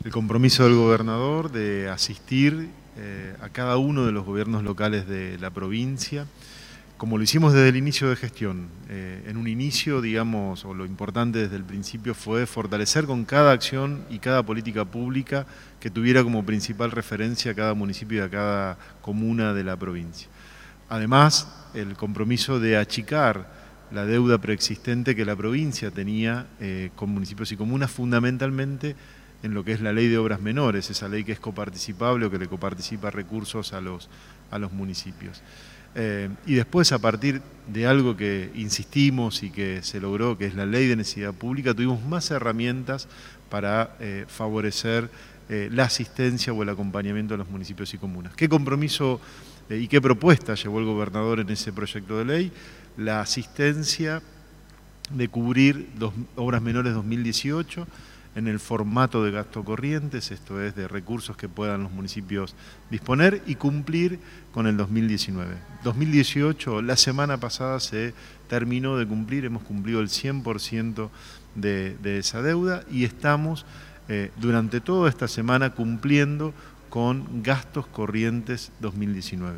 El compromiso del gobernador de asistir a cada uno de los gobiernos locales de la provincia, como lo hicimos desde el inicio de gestión. En un inicio, digamos, o lo importante desde el principio fue fortalecer con cada acción y cada política pública que tuviera como principal referencia a cada municipio y a cada comuna de la provincia. Además, el compromiso de achicar la deuda preexistente que la provincia tenía con municipios y comunas, fundamentalmente en lo que es la ley de obras menores, esa ley que es coparticipable o que le coparticipa recursos a los municipios. Y después, a partir de algo que insistimos y que se logró, que es la ley de necesidad pública, tuvimos más herramientas para favorecer la asistencia o el acompañamiento de los municipios y comunas. ¿Qué compromiso y qué propuesta llevó el gobernador en ese proyecto de ley? La asistencia de cubrir obras menores 2018 en el formato de gasto corrientes, esto es, de recursos que puedan los municipios disponer, y cumplir con el 2019. 2018, la semana pasada se terminó de cumplir, hemos cumplido el 100% de esa deuda y estamos durante toda esta semana cumpliendo con gastos corrientes 2019.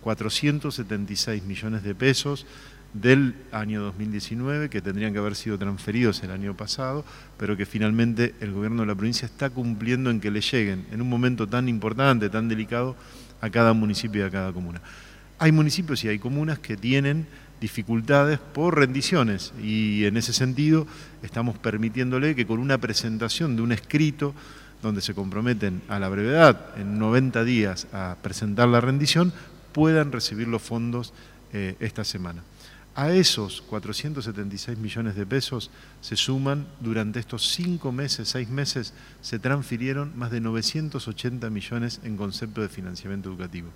476 millones de pesos del año 2019, que tendrían que haber sido transferidos el año pasado, pero que finalmente el gobierno de la provincia está cumpliendo en que le lleguen en un momento tan importante, tan delicado, a cada municipio y a cada comuna. Hay municipios y hay comunas que tienen dificultades por rendiciones y en ese sentido estamos permitiéndole que con una presentación de un escrito donde se comprometen a la brevedad, en 90 días, a presentar la rendición, puedan recibir los fondos esta semana. A esos 476 millones de pesos se suman, durante estos 5 meses, 6 meses, se transfirieron más de 980 millones en concepto de financiamiento educativo.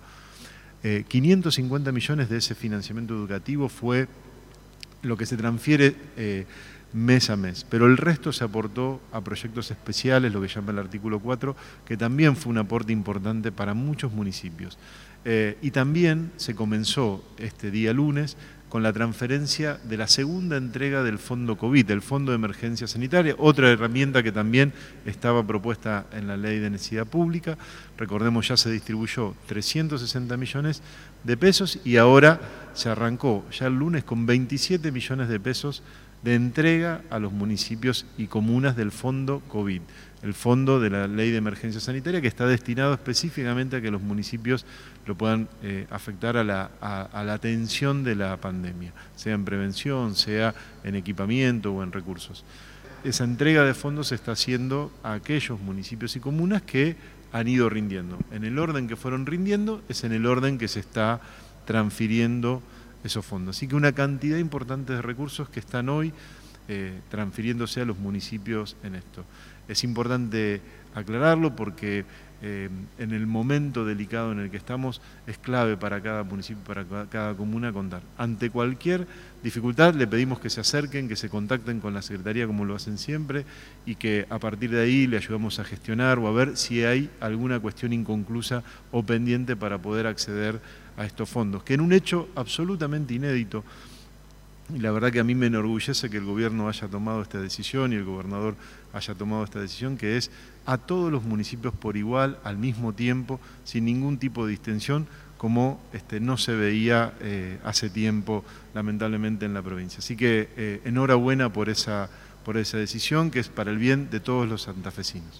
550 millones de ese financiamiento educativo fue lo que se transfiere mes a mes, pero el resto se aportó a proyectos especiales, lo que llama el artículo 4, que también fue un aporte importante para muchos municipios. Y también se comenzó este día lunes con la transferencia de la segunda entrega del Fondo COVID, del Fondo de Emergencia Sanitaria, otra herramienta que también estaba propuesta en la Ley de Necesidad Pública. Recordemos, ya se distribuyó 360 millones de pesos y ahora se arrancó ya el lunes con 27 millones de pesos de entrega a los municipios y comunas del Fondo COVID, el fondo de la Ley de Emergencia Sanitaria, que está destinado específicamente a que los municipios lo puedan afectar a la atención de la pandemia, sea en prevención, sea en equipamiento o en recursos. Esa entrega de fondos se está haciendo a aquellos municipios y comunas que han ido rindiendo. En el orden que fueron rindiendo es en el orden que se está transfiriendo esos fondos. Así que una cantidad importante de recursos que están hoy transfiriéndose a los municipios en esto. Es importante aclararlo porque en el momento delicado en el que estamos es clave para cada municipio, para cada comuna contar. Ante cualquier dificultad le pedimos que se acerquen, que se contacten con la Secretaría como lo hacen siempre y que a partir de ahí le ayudamos a gestionar o a ver si hay alguna cuestión inconclusa o pendiente para poder acceder a estos fondos, que en un hecho absolutamente inédito, y la verdad que a mí me enorgullece que el gobierno haya tomado esta decisión y el gobernador haya tomado esta decisión, que es a todos los municipios por igual, al mismo tiempo, sin ningún tipo de distensión, como no se veía hace tiempo, lamentablemente, en la provincia. Así que enhorabuena por esa decisión, que es para el bien de todos los santafesinos.